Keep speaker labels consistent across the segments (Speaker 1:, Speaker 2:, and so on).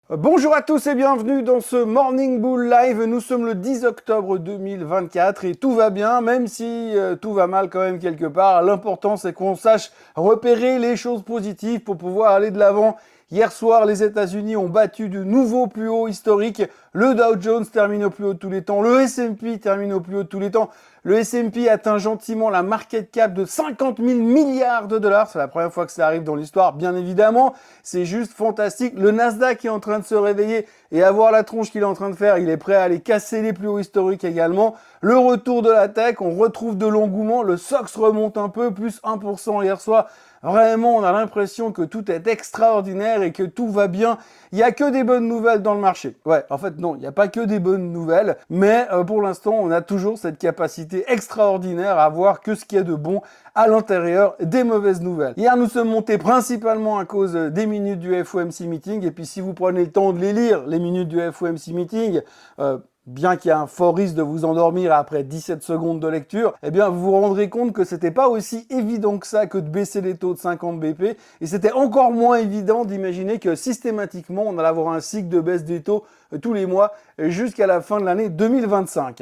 Speaker 1: Bonjour à tous et bienvenue dans ce Morning Bull Live. Nous sommes le 10 octobre 2024 et tout va bien, même si tout va mal quand même quelque part. L'important c'est qu'on sache repérer les choses positives pour pouvoir aller de l'avant. Hier soir, les États-Unis ont battu de nouveaux plus hauts historiques. Le Dow Jones termine au plus haut de tous les temps. Le S&P termine au plus haut de tous les temps. Le S&P atteint gentiment la market cap de 50 000 milliards de dollars. C'est la première fois que ça arrive dans l'histoire, bien évidemment. C'est juste fantastique. Le Nasdaq est en train de se réveiller et à voir la tronche qu'il est en train de faire. Il est prêt à aller casser les plus hauts historiques également. Le retour de la tech, on retrouve de l'engouement. Le SOX remonte un peu, plus 1% hier soir. Vraiment, on a l'impression que tout est extraordinaire et que tout va bien. Il n'y a que des bonnes nouvelles dans le marché. Ouais, en fait, non, il n'y a pas que des bonnes nouvelles. Mais pour l'instant, on a toujours cette capacité extraordinaire à voir que ce qu'il y a de bon à l'intérieur des mauvaises nouvelles. Hier, nous sommes montés principalement à cause des minutes du FOMC Meeting. Et puis, si vous prenez le temps de les lire, les minutes du FOMC Meeting, bien qu'il y ait un fort risque de vous endormir après 17 secondes de lecture, eh bien, vous vous rendrez compte que c'était pas aussi évident que ça que de baisser les taux de 50 BP. Et c'était encore moins évident d'imaginer que systématiquement, on allait avoir un cycle de baisse des taux tous les mois jusqu'à la fin de l'année 2025.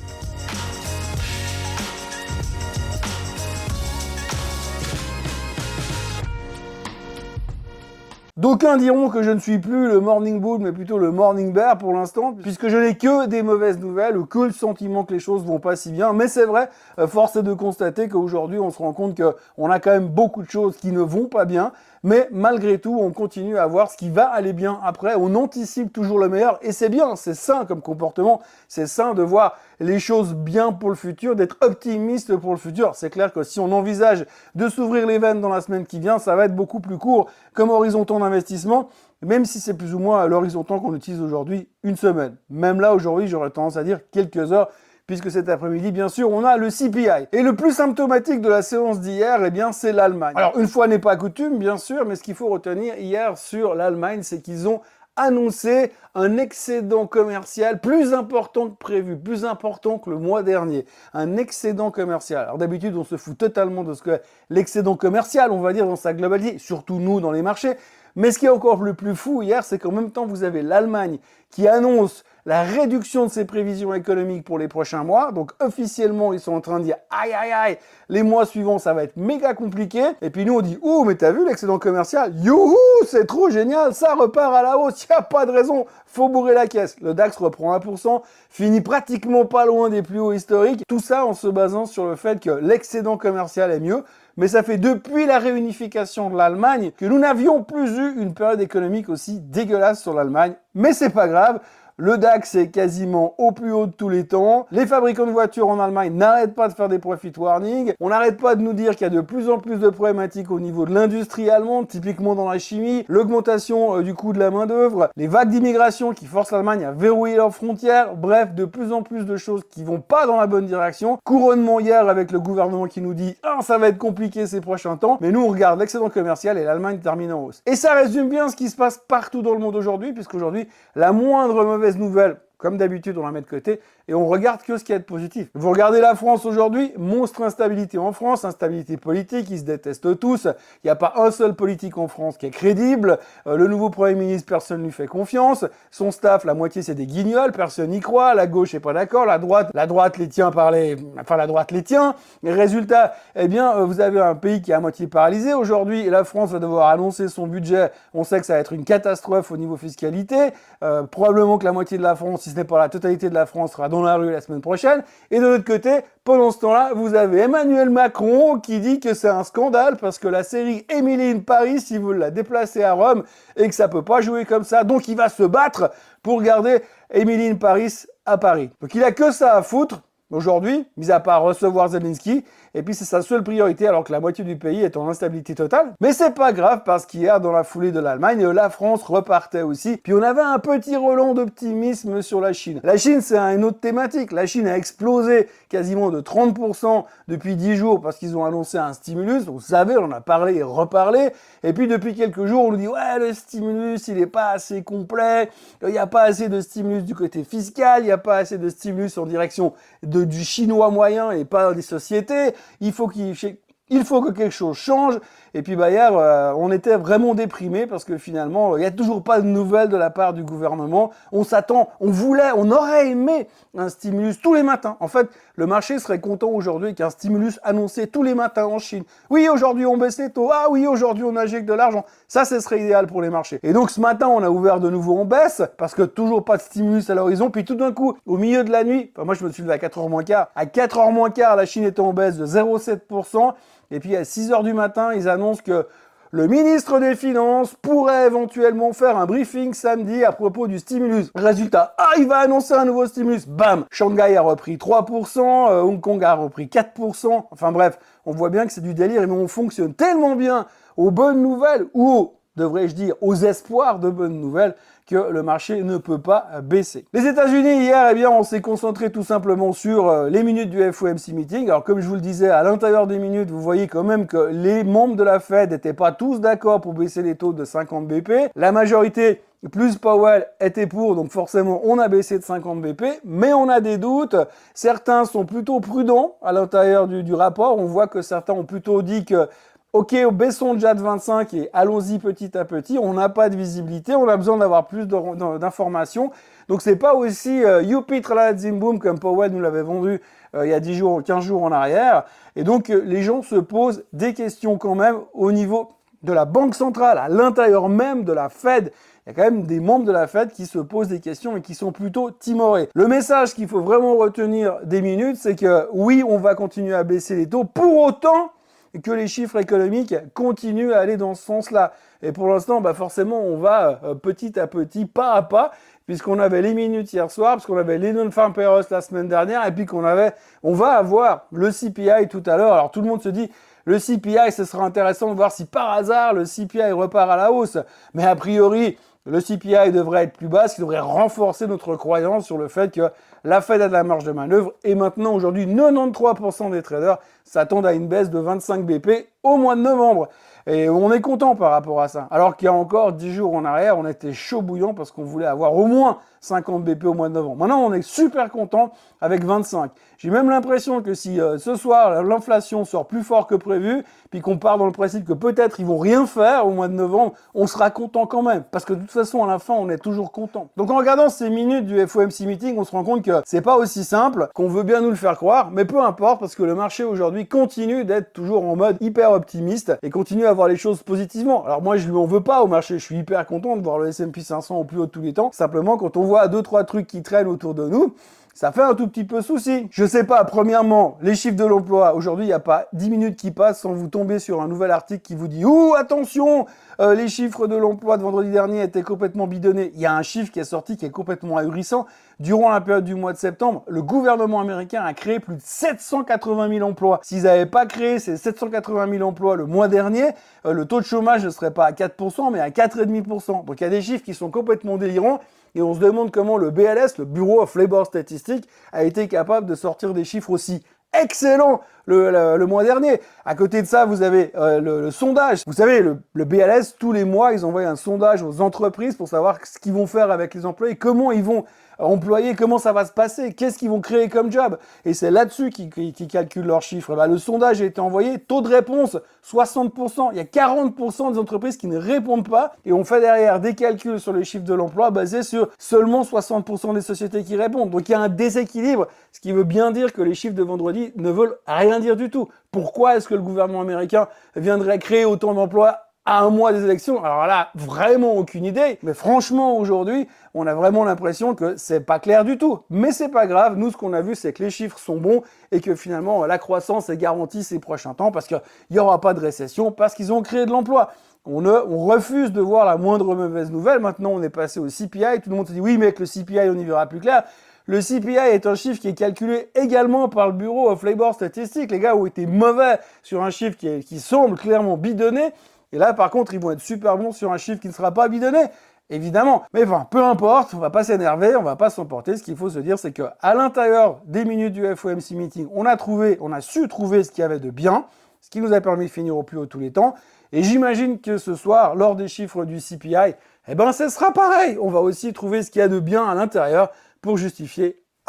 Speaker 1: D'aucuns diront que je ne suis plus le Morning Bull, mais plutôt le Morning Bear pour l'instant, puisque je n'ai que des mauvaises nouvelles ou que le sentiment que les choses vont pas si bien. Mais c'est vrai, force est de constater qu'aujourd'hui, on se rend compte qu'on a quand même beaucoup de choses qui ne vont pas bien. Mais malgré tout, on continue à voir ce qui va aller bien après. On anticipe toujours le meilleur et c'est bien, c'est sain comme comportement. C'est sain de voir les choses bien pour le futur, d'être optimiste pour le futur. C'est clair que si on envisage de s'ouvrir les veines dans la semaine qui vient, ça va être beaucoup plus court comme horizon temps d'investissement, même si c'est plus ou moins l'horizon temps qu'on utilise aujourd'hui, une semaine. Même là, aujourd'hui, j'aurais tendance à dire quelques heures, puisque cet après-midi, bien sûr, on a le CPI. Et le plus symptomatique de la séance d'hier, eh bien, c'est l'Allemagne. Alors, une fois n'est pas coutume, bien sûr, mais ce qu'il faut retenir hier sur l'Allemagne, c'est qu'ils ont annoncé un excédent commercial plus important que prévu, plus important que le mois dernier. Un excédent commercial. Alors d'habitude, on se fout totalement de ce que l'excédent commercial, on va dire, dans sa globalité, surtout nous, dans les marchés. Mais ce qui est encore le plus fou hier, c'est qu'en même temps, vous avez l'Allemagne qui annonce la réduction de ses prévisions économiques pour les prochains mois. Donc officiellement, ils sont en train de dire aïe aïe aïe, les mois suivants, ça va être méga compliqué. Et puis nous, on dit ouh, mais t'as vu l'excédent commercial? Youhou, c'est trop génial, ça repart à la hausse, y a pas de raison, faut bourrer la caisse. Le DAX reprend 1%, finit pratiquement pas loin des plus hauts historiques. Tout ça en se basant sur le fait que l'excédent commercial est mieux. Mais ça fait depuis la réunification de l'Allemagne que nous n'avions plus eu une période économique aussi dégueulasse sur l'Allemagne. Mais c'est pas grave. Le DAX est quasiment au plus haut de tous les temps. Les fabricants de voitures en Allemagne n'arrêtent pas de faire des profit warnings. On n'arrête pas de nous dire qu'il y a de plus en plus de problématiques au niveau de l'industrie allemande, typiquement dans la chimie, l'augmentation du coût de la main-d'œuvre, les vagues d'immigration qui forcent l'Allemagne à verrouiller leurs frontières. Bref, de plus en plus de choses qui vont pas dans la bonne direction. Couronnement hier avec le gouvernement qui nous dit « Ah, ça va être compliqué ces prochains temps ». Mais nous, on regarde l'excédent commercial et l'Allemagne termine en hausse. Et ça résume bien ce qui se passe partout dans le monde aujourd'hui, puisqu'aujourd'hui, la moindre mauvaise nouvelle, comme d'habitude, on la met de côté et on regarde que ce qu'il y a de positif. Vous regardez la France aujourd'hui, monstre instabilité en France, instabilité politique, ils se détestent tous. Il n'y a pas un seul politique en France qui est crédible. Le nouveau Premier ministre, personne ne lui fait confiance. Son staff, la moitié, c'est des guignols, personne n'y croit. La gauche n'est pas d'accord, la droite les tient la droite les tient. Et résultat, eh bien, vous avez un pays qui est à moitié paralysé aujourd'hui et la France va devoir annoncer son budget. On sait que ça va être une catastrophe au niveau fiscalité. Probablement que la moitié de la France, si ce n'est pas la totalité de la France, sera dans la rue la semaine prochaine. Et de l'autre côté, pendant ce temps-là, vous avez Emmanuel Macron qui dit que c'est un scandale parce que la série Emily in Paris, il veut la déplacer à Rome et que ça peut pas jouer comme ça. Donc il va se battre pour garder Emily in Paris à Paris. Donc il a que ça à foutre aujourd'hui, mis à part recevoir Zelensky, et puis c'est sa seule priorité alors que la moitié du pays est en instabilité totale. Mais c'est pas grave parce qu'hier, dans la foulée de l'Allemagne, la France repartait aussi. Puis on avait un petit relent d'optimisme sur la Chine. La Chine, c'est une autre thématique. La Chine a explosé quasiment de 30% depuis 10 jours parce qu'ils ont annoncé un stimulus. Vous savez, on en a parlé et reparlé. Et puis depuis quelques jours, on nous dit « Ouais, le stimulus, il est pas assez complet. Il n'y a pas assez de stimulus du côté fiscal. Il n'y a pas assez de stimulus en direction du chinois moyen et pas des sociétés. Il faut que quelque chose change. » Et puis hier, on était vraiment déprimés parce que finalement, il n'y a toujours pas de nouvelles de la part du gouvernement. On s'attend, on aurait aimé un stimulus tous les matins. En fait, le marché serait content aujourd'hui qu'un stimulus annoncé tous les matins en Chine. Oui, aujourd'hui on baisse les taux. Ah oui, aujourd'hui on injecte de l'argent. Ça, ce serait idéal pour les marchés. Et donc ce matin, on a ouvert de nouveau en baisse parce que toujours pas de stimulus à l'horizon. Puis tout d'un coup, au milieu de la nuit, moi je me suis levé à 4h moins quart. À 4h moins quart, la Chine était en baisse de 0,7%. Et puis à 6h du matin, ils annoncent que le ministre des Finances pourrait éventuellement faire un briefing samedi à propos du stimulus. Résultat, il va annoncer un nouveau stimulus. Bam! Shanghai a repris 3%, Hong Kong a repris 4%. Enfin bref, on voit bien que c'est du délire, mais on fonctionne tellement bien aux bonnes nouvelles ou devrais-je dire, aux espoirs de bonnes nouvelles, que le marché ne peut pas baisser. Les États-Unis, hier, on s'est concentré tout simplement sur les minutes du FOMC meeting. Alors, comme je vous le disais, à l'intérieur des minutes, vous voyez quand même que les membres de la Fed n'étaient pas tous d'accord pour baisser les taux de 50 BP. La majorité, plus Powell, était pour, donc forcément, on a baissé de 50 BP, mais on a des doutes. Certains sont plutôt prudents à l'intérieur du rapport. On voit que certains ont plutôt dit que ok, baissons déjà de 25 et allons-y petit à petit. On n'a pas de visibilité, on a besoin d'avoir plus d'informations. Donc c'est pas aussi youpi tralala zim boom comme Powell nous l'avait vendu il y a 10 jours, 15 jours en arrière. Et donc les gens se posent des questions quand même au niveau de la Banque centrale, à l'intérieur même de la Fed. Il y a quand même des membres de la Fed qui se posent des questions et qui sont plutôt timorés. Le message qu'il faut vraiment retenir des minutes, c'est que oui, on va continuer à baisser les taux. Pour autant que les chiffres économiques continuent à aller dans ce sens-là. Et pour l'instant, forcément, on va petit à petit, pas à pas, puisqu'on avait les minutes hier soir, puisqu'on avait les non-farm payrolls la semaine dernière, et puis on va avoir le CPI tout à l'heure. Alors tout le monde se dit, le CPI, ce sera intéressant de voir si par hasard le CPI repart à la hausse. Mais a priori, le CPI devrait être plus bas, ce qui devrait renforcer notre croyance sur le fait que la Fed a de la marge de manœuvre. Et maintenant, aujourd'hui, 93% des traders s'attendent à une baisse de 25 BP au mois de novembre. Et on est content par rapport à ça. Alors qu'il y a encore 10 jours en arrière, on était chaud bouillant parce qu'on voulait avoir au moins 50 BP au mois de novembre. Maintenant, on est super content avec 25. J'ai même l'impression que si ce soir, l'inflation sort plus fort que prévu, puis qu'on part dans le principe que peut-être ils vont rien faire au mois de novembre, on sera content quand même. Parce que de toute façon, à la fin, on est toujours content. Donc en regardant ces minutes du FOMC meeting, on se rend compte que c'est pas aussi simple qu'on veut bien nous le faire croire, mais peu importe parce que le marché aujourd'hui continue d'être toujours en mode hyper optimiste et continue à voir les choses positivement. Alors moi, je lui en veux pas au marché, je suis hyper content de voir le S&P 500 au plus haut de tous les temps. Simplement, quand on voit 2-3 trucs qui traînent autour de nous, ça fait un tout petit peu souci. Je sais pas, premièrement, les chiffres de l'emploi. Aujourd'hui, il n'y a pas 10 minutes qui passent sans vous tomber sur un nouvel article qui vous dit « Ouh, attention, les chiffres de l'emploi de vendredi dernier étaient complètement bidonnés. » Il y a un chiffre qui est sorti qui est complètement ahurissant. Durant la période du mois de septembre, le gouvernement américain a créé plus de 780 000 emplois. S'ils n'avaient pas créé ces 780 000 emplois le mois dernier, le taux de chômage ne serait pas à 4%, mais à 4,5%. Donc il y a des chiffres qui sont complètement délirants. Et on se demande comment le BLS, le Bureau of Labor Statistics, a été capable de sortir des chiffres aussi excellents le mois dernier. À côté de ça, vous avez le sondage. Vous savez, le BLS, tous les mois, ils envoient un sondage aux entreprises pour savoir ce qu'ils vont faire avec les employés, comment ils vont employer, comment ça va se passer, qu'est-ce qu'ils vont créer comme job. Et c'est là-dessus qu'ils calculent leurs chiffres. Le sondage a été envoyé, taux de réponse 60%. Il y a 40% des entreprises qui ne répondent pas et on fait derrière des calculs sur les chiffres de l'emploi basés sur seulement 60% des sociétés qui répondent. Donc il y a un déséquilibre, ce qui veut bien dire que les chiffres de vendredi ne veulent rien dire du tout. Pourquoi est-ce que le gouvernement américain viendrait créer autant d'emplois à un mois des élections? Alors là, vraiment aucune idée. Mais franchement, aujourd'hui, on a vraiment l'impression que c'est pas clair du tout. Mais c'est pas grave. Nous, ce qu'on a vu, c'est que les chiffres sont bons et que finalement, la croissance est garantie ces prochains temps parce qu'il n'y aura pas de récession, parce qu'ils ont créé de l'emploi. On refuse de voir la moindre mauvaise nouvelle. Maintenant, on est passé au CPI. Tout le monde se dit, oui, mais avec le CPI, on y verra plus clair. Le CPI est un chiffre qui est calculé également par le Bureau of Labor Statistics. Les gars ont été mauvais sur un chiffre qui semble clairement bidonné. Et là, par contre, ils vont être super bons sur un chiffre qui ne sera pas bidonné, évidemment. Mais enfin, peu importe, on va pas s'énerver, on va pas s'emporter. Ce qu'il faut se dire, c'est qu'à l'intérieur des minutes du FOMC meeting, on a su trouver ce qu'il y avait de bien, ce qui nous a permis de finir au plus haut tous les temps. Et j'imagine que ce soir, lors des chiffres du CPI, ce sera pareil. On va aussi trouver ce qu'il y a de bien à l'intérieur pour justifier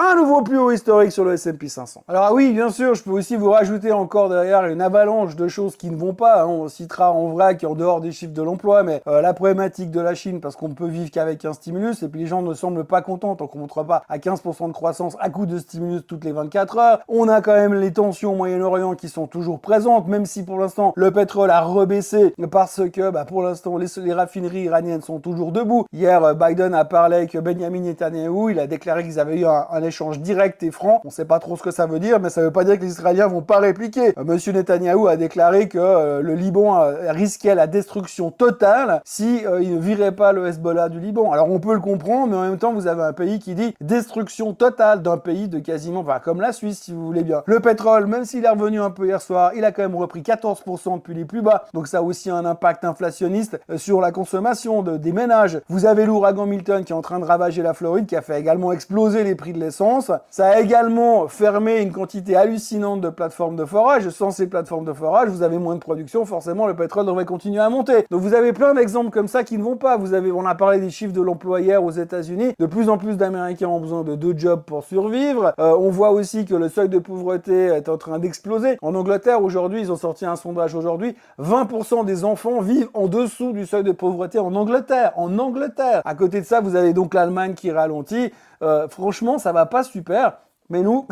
Speaker 1: un nouveau plus haut historique sur le S&P 500. Alors oui, bien sûr, je peux aussi vous rajouter encore derrière une avalanche de choses qui ne vont pas. On citera en vrac en dehors des chiffres de l'emploi, mais la problématique de la Chine, parce qu'on ne peut vivre qu'avec un stimulus, et puis les gens ne semblent pas contents tant qu'on ne montre pas à 15% de croissance à coup de stimulus toutes les 24 heures. On a quand même les tensions au Moyen-Orient qui sont toujours présentes, même si pour l'instant le pétrole a rebaissé parce que pour l'instant les raffineries iraniennes sont toujours debout. Hier, Biden a parlé avec Benjamin Netanyahou, il a déclaré qu'ils avaient eu un échange direct et franc. On ne sait pas trop ce que ça veut dire, mais ça ne veut pas dire que les Israéliens vont pas répliquer. Monsieur Netanyahou a déclaré que le Liban risquait la destruction totale si il ne virait pas le Hezbollah du Liban. Alors on peut le comprendre, mais en même temps vous avez un pays qui dit destruction totale d'un pays de quasiment, comme la Suisse si vous voulez bien. Le pétrole, même s'il est revenu un peu hier soir, il a quand même repris 14% depuis les plus bas. Donc ça a aussi un impact inflationniste sur la consommation des ménages. Vous avez l'ouragan Milton qui est en train de ravager la Floride, qui a fait également exploser les prix de l'essence. Ça a également fermé une quantité hallucinante de plateformes de forage. Sans ces plateformes de forage, vous avez moins de production, forcément le pétrole devrait continuer à monter. Donc vous avez plein d'exemples comme ça qui ne vont pas. On a parlé des chiffres de l'emploi hier aux États-Unis. De plus en plus d'Américains ont besoin de 2 jobs pour survivre. On voit aussi que le seuil de pauvreté est en train d'exploser. En Angleterre, aujourd'hui, ils ont sorti un sondage aujourd'hui, 20% des enfants vivent en dessous du seuil de pauvreté en Angleterre. En Angleterre. À côté de ça, vous avez donc l'Allemagne qui ralentit. Franchement, ça va pas super. Mais nous,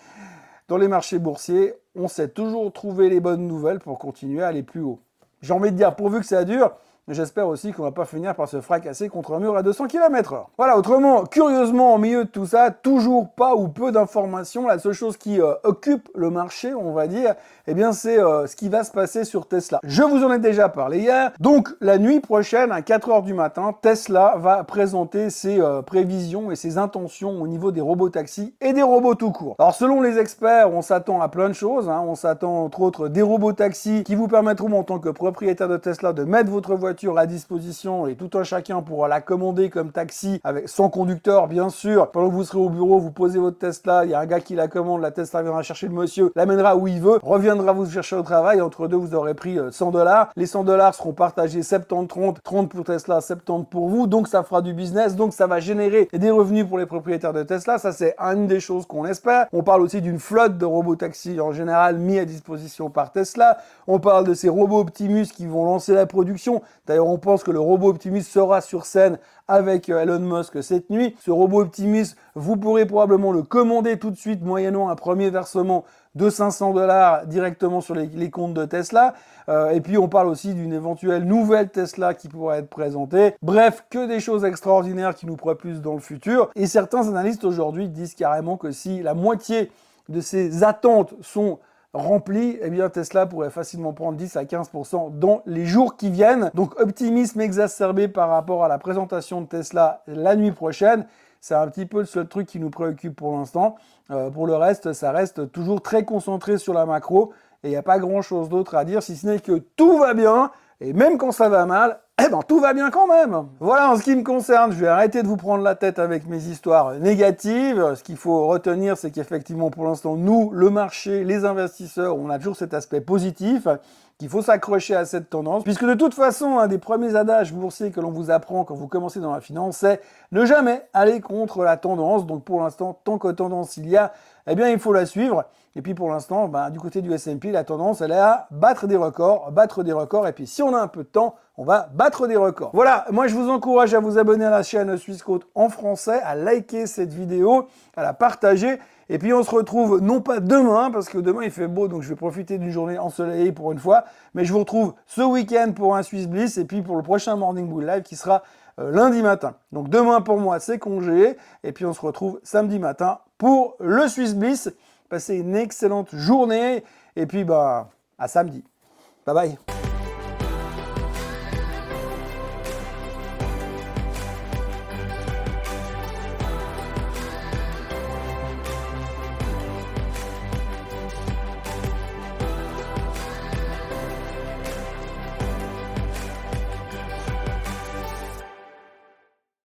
Speaker 1: dans les marchés boursiers, on sait toujours trouver les bonnes nouvelles pour continuer à aller plus haut. J'ai envie de dire, pourvu que ça dure, j'espère aussi qu'on va pas finir par se fracasser contre un mur à 200 km/h. Voilà, autrement, curieusement, au milieu de tout ça, toujours pas ou peu d'informations. La seule chose qui occupe le marché, on va dire, c'est ce qui va se passer sur Tesla. Je vous en ai déjà parlé hier. Donc, la nuit prochaine, à 4h du matin, Tesla va présenter ses prévisions et ses intentions au niveau des robotaxis et des robots tout court. Alors, selon les experts, on s'attend à plein de choses. On s'attend, entre autres, des robotaxis qui vous permettront, en tant que propriétaire de Tesla, de mettre votre voiture à disposition et tout un chacun pourra la commander comme taxi sans conducteur, bien sûr. Pendant que vous serez au bureau, vous posez votre Tesla, il y a un gars qui la commande, la Tesla viendra chercher le monsieur, l'amènera où il veut, reviendra vous chercher au travail. Entre deux, vous aurez pris $100. Les $100 seront partagés 70-30, 30 pour Tesla, 70 pour vous. Donc, ça fera du business. Donc, ça va générer des revenus pour les propriétaires de Tesla. Ça, c'est une des choses qu'on espère. On parle aussi d'une flotte de robots taxis en général mis à disposition par Tesla. On parle de ces robots Optimus qui vont lancer la production. D'ailleurs, on pense que le robot Optimus sera sur scène avec Elon Musk cette nuit. Ce robot Optimus, vous pourrez probablement le commander tout de suite moyennant un premier versement de $500 directement sur les comptes de Tesla. Et puis on parle aussi d'une éventuelle nouvelle Tesla qui pourrait être présentée. Bref, que des choses extraordinaires qui nous propulsent dans le futur. Et certains analystes aujourd'hui disent carrément que si la moitié de ces attentes sont rempli, Tesla pourrait facilement prendre 10 à 15% dans les jours qui viennent. Donc optimisme exacerbé par rapport à la présentation de Tesla la nuit prochaine. C'est un petit peu le seul truc qui nous préoccupe pour l'instant. Pour le reste, ça reste toujours très concentré sur la macro et il n'y a pas grand-chose d'autre à dire si ce n'est que tout va bien et même quand ça va mal, tout va bien quand même. Voilà, en ce qui me concerne, je vais arrêter de vous prendre la tête avec mes histoires négatives. Ce qu'il faut retenir, c'est qu'effectivement, pour l'instant, nous, le marché, les investisseurs, on a toujours cet aspect positif, qu'il faut s'accrocher à cette tendance. Puisque de toute façon, un des premiers adages boursiers que l'on vous apprend quand vous commencez dans la finance, c'est ne jamais aller contre la tendance. Donc pour l'instant, tant que tendance il y a, il faut la suivre. Et puis pour l'instant, du côté du S&P, la tendance, elle est à battre des records. Et puis si on a un peu de temps, on va battre des records. Voilà, moi je vous encourage à vous abonner à la chaîne Swissquote en français, à liker cette vidéo, à la partager. Et puis on se retrouve non pas demain, parce que demain il fait beau, donc je vais profiter d'une journée ensoleillée pour une fois, mais je vous retrouve ce week-end pour un Swiss Bliss, et puis pour le prochain Morning Bull Live qui sera lundi matin. Donc demain pour moi c'est congé, et puis on se retrouve samedi matin pour le Swiss Bliss. Passez une excellente journée, et puis à samedi. Bye bye.